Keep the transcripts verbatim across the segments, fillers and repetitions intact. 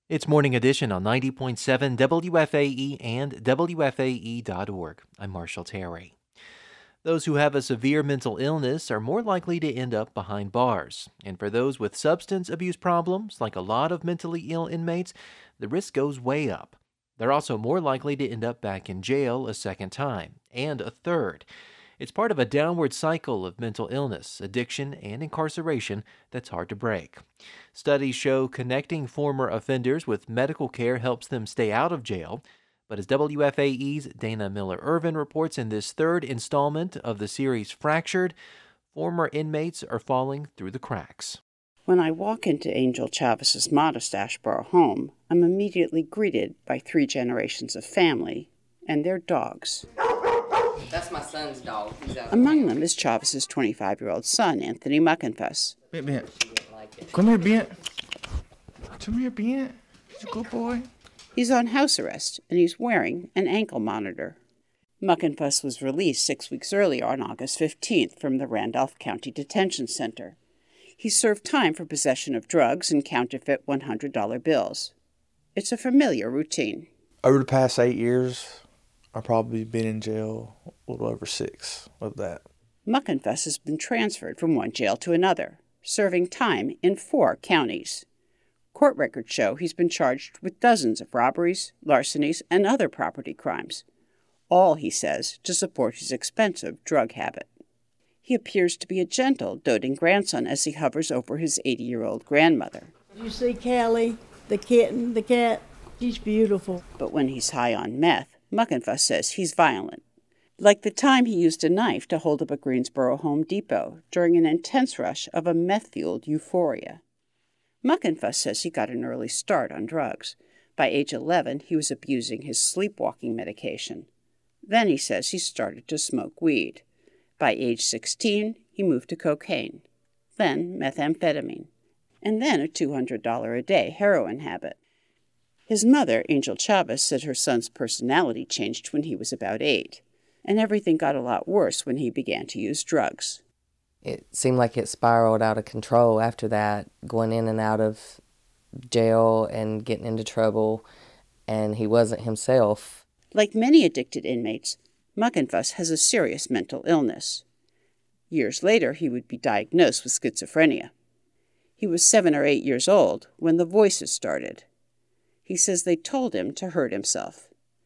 It's Morning Edition on ninety point seven W F A E and W F A E dot org. I'm Marshall Terry. Those who have a severe mental illness are more likely to end up behind bars. And for those with substance abuse problems, like a lot of mentally ill inmates, the risk goes way up. They're also more likely to end up back in jail a second time, and a third. It's part of a downward cycle of mental illness, addiction, and incarceration that's hard to break. Studies show connecting former offenders with medical care helps them stay out of jail. But as W F A E's Dana Miller-Irvin reports in this third installment of the series Fractured, former inmates are falling through the cracks. When I walk into Angel Chavez's modest Asheboro home, I'm immediately greeted by three generations of family and their dogs. That's my son's dog. He's out Among them is Chavez's twenty-five-year-old son, Anthony Muckenfuss. Bent, Bent. Like Come here, Bent. Come here, Bent. He's a good boy. He's on house arrest, and he's wearing an ankle monitor. Muckenfuss was released six weeks earlier on August fifteenth from the Randolph County Detention Center. He served time for possession of drugs and counterfeit one hundred dollar bills. It's a familiar routine. Over the past eight years, I've probably been in jail a little over six of that. Muckenfuss has been transferred from one jail to another, serving time in four counties. Court records show he's been charged with dozens of robberies, larcenies, and other property crimes. All, he says, to support his expensive drug habit. He appears to be a gentle, doting grandson as he hovers over his eighty-year-old grandmother. You see Callie, the kitten, the cat? She's beautiful. But when he's high on meth, Muckenfuss says he's violent. Like the time he used a knife to hold up a Greensboro Home Depot during an intense rush of a meth-fueled euphoria. Muckenfuss says he got an early start on drugs. By age eleven, he was abusing his sleepwalking medication. Then he says he started to smoke weed. By age sixteen, he moved to cocaine. Then methamphetamine. And then a two hundred dollars a day heroin habit. His mother, Angel Chavez, said her son's personality changed when he was about eight, and everything got a lot worse when he began to use drugs. It seemed like it spiraled out of control after that, going in and out of jail and getting into trouble, and he wasn't himself. Like many addicted inmates, Muckenfuss has a serious mental illness. Years later, he would be diagnosed with schizophrenia. He was seven or eight years old when the voices started. He says they told him to hurt himself.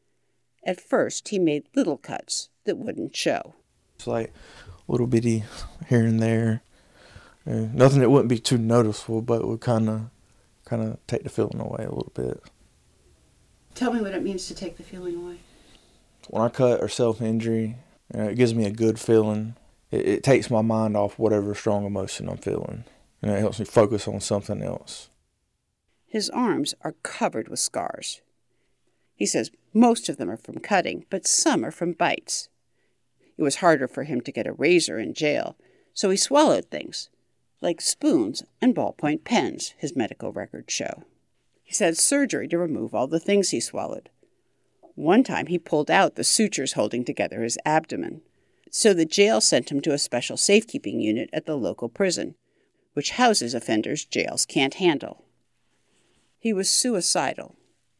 At first, he made little cuts that wouldn't show. It's like little bitty here and there. Uh, nothing that wouldn't be too noticeable, but would kind of kind of take the feeling away a little bit. Tell me what it means to take the feeling away. When I cut or self-injury, you know, it gives me a good feeling. It, it takes my mind off whatever strong emotion I'm feeling. And it helps me focus on something else. His arms are covered with scars. He says most of them are from cutting, but some are from bites. It was harder for him to get a razor in jail, so he swallowed things, like spoons and ballpoint pens, his medical records show. He's had surgery to remove all the things he swallowed. One time he pulled out the sutures holding together his abdomen, so the jail sent him to a special safekeeping unit at the local prison, which houses offenders jails can't handle. He was suicidal.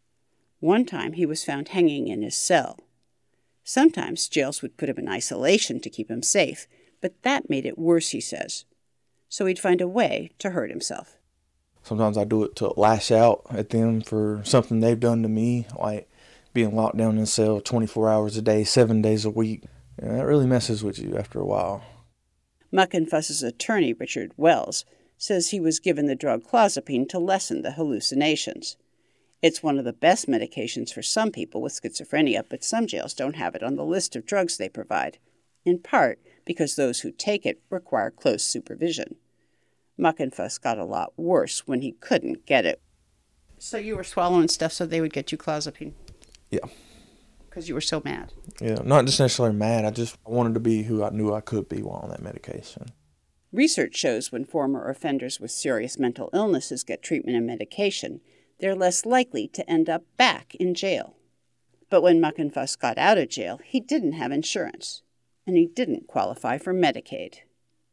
One time he was found hanging in his cell. Sometimes jails would put him in isolation to keep him safe, but that made it worse, he says. So he'd find a way to hurt himself. Sometimes I do it to lash out at them for something they've done to me, like being locked down in a cell twenty-four hours a day, seven days a week. And that really messes with you after a while. Muckenfuss's attorney, Richard Wells, says he was given the drug clozapine to lessen the hallucinations. It's one of the best medications for some people with schizophrenia, but some jails don't have it on the list of drugs they provide, in part because those who take it require close supervision. Muckenfuss got a lot worse when he couldn't get it. So you were swallowing stuff so they would get you clozapine? Yeah. Because you were so mad? Yeah, not just necessarily mad. I just wanted to be who I knew I could be while on that medication. Research shows when former offenders with serious mental illnesses get treatment and medication, they're less likely to end up back in jail. But when Muckenfuss got out of jail, he didn't have insurance, and he didn't qualify for Medicaid.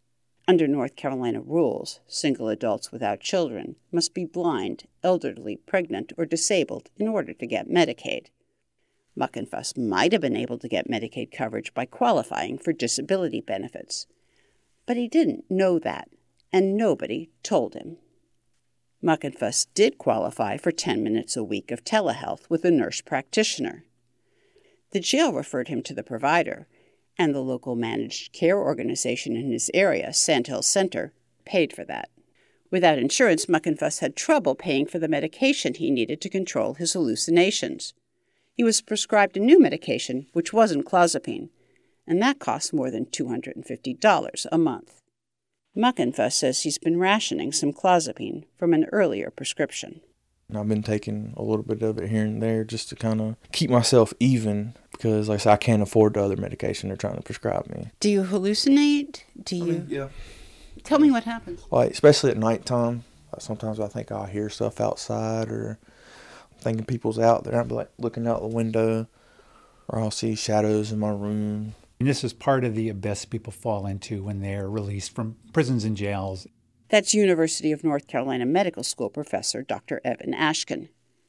Under North Carolina rules, single adults without children must be blind, elderly, pregnant, or disabled in order to get Medicaid. Muckenfuss might have been able to get Medicaid coverage by qualifying for disability benefits. But he didn't know that, and nobody told him. Muckenfuss did qualify for ten minutes a week of telehealth with a nurse practitioner. The jail referred him to the provider, and the local managed care organization in his area, Sandhill Center, paid for that. Without insurance, Muckenfuss had trouble paying for the medication he needed to control his hallucinations. He was prescribed a new medication, which wasn't clozapine, and that cost more than two hundred fifty dollars a month. Muckenfuss says he's been rationing some clozapine from an earlier prescription. I've been taking a little bit of it here and there just to kind of keep myself even because, like I said, I can't afford the other medication they're trying to prescribe me. Do you hallucinate? Do you? I mean, yeah. Tell me what happens. Like, especially at nighttime, like sometimes I think I'll hear stuff outside or I'm thinking people's out there. I'll be like looking out the window or I'll see shadows in my room. And this is part of the abyss people fall into when they're released from prisons and jails. That's University of North Carolina Medical School professor Doctor Evan Ashkin.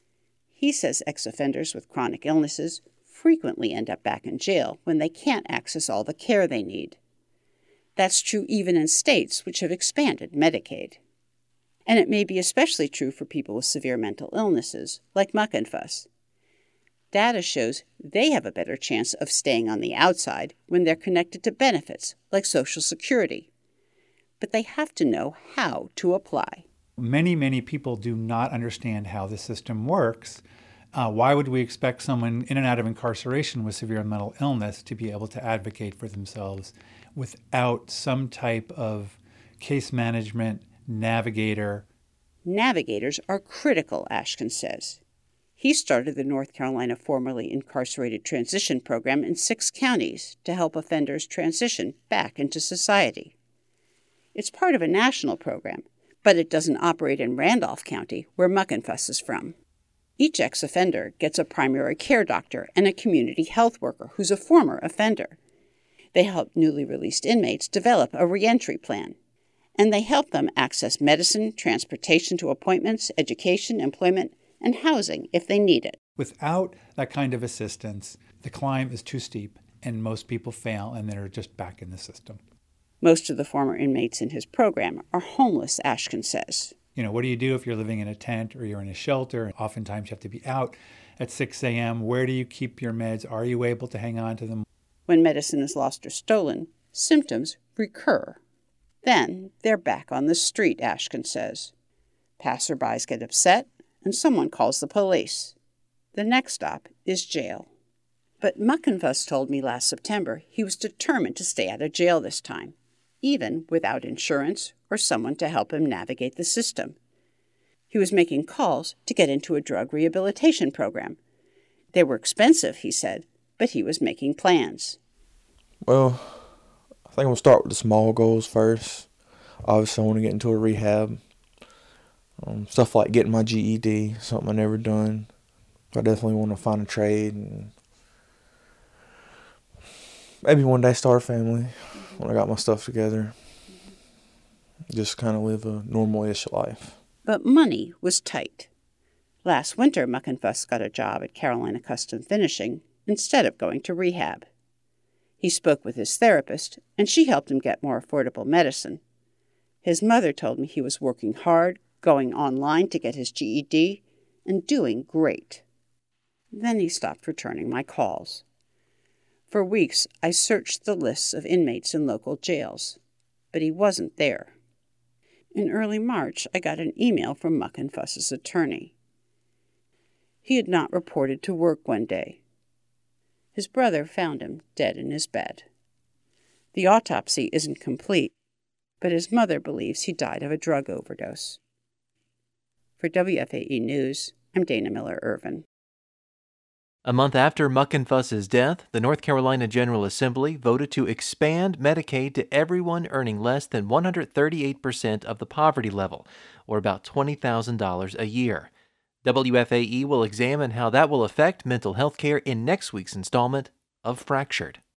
He says ex-offenders with chronic illnesses frequently end up back in jail when they can't access all the care they need. That's true even in states which have expanded Medicaid. And it may be especially true for people with severe mental illnesses, like Muckenfuss. Data shows they have a better chance of staying on the outside when they're connected to benefits, like Social Security. But they have to know how to apply. Many, many people do not understand how the system works. Uh, why would we expect someone in and out of incarceration with severe mental illness to be able to advocate for themselves without some type of case management navigator? Navigators are critical, Ashkin says. He started the North Carolina Formerly Incarcerated Transition Program in six counties to help offenders transition back into society. It's part of a national program, but it doesn't operate in Randolph County, where Muckenfuss is from. Each ex-offender gets a primary care doctor and a community health worker who's a former offender. They help newly released inmates develop a reentry plan, and they help them access medicine, transportation to appointments, education, employment, and housing if they need it. Without that kind of assistance, the climb is too steep, and most people fail, and they're just back in the system. Most of the former inmates in his program are homeless, Ashkin says. You know, what do you do if you're living in a tent or you're in a shelter? Oftentimes you have to be out at six a.m. Where do you keep your meds? Are you able to hang on to them? When medicine is lost or stolen, symptoms recur. Then they're back on the street, Ashkin says. Passerbys get upset, and someone calls the police. The next stop is jail. But Muckenfuss told me last September he was determined to stay out of jail this time, even without insurance or someone to help him navigate the system. He was making calls to get into a drug rehabilitation program. They were expensive, he said, but he was making plans. Well, I think I'm going to start with the small goals first. Obviously, I want to get into a rehab. Um, stuff like getting my G E D, something I've never done. I definitely want to find a trade and maybe one day start a family when I got my stuff together. Just kind of live a normal-ish life. But money was tight. Last winter, Muckenfuss got a job at Carolina Custom Finishing instead of going to rehab. He spoke with his therapist, and she helped him get more affordable medicine. His mother told me he was working hard, going online to get his G E D, and doing great. Then he stopped returning my calls. For weeks, I searched the lists of inmates in local jails, but he wasn't there. In early March, I got an email from Muckenfuss's attorney. He had not reported to work one day. His brother found him dead in his bed. The autopsy isn't complete, but his mother believes he died of a drug overdose. For W F A E News, I'm Dana Miller-Irvin. A month after Muckenfuss's death, the North Carolina General Assembly voted to expand Medicaid to everyone earning less than one hundred thirty-eight percent of the poverty level, or about twenty thousand dollars a year. W F A E will examine how that will affect mental health care in next week's installment of Fractured.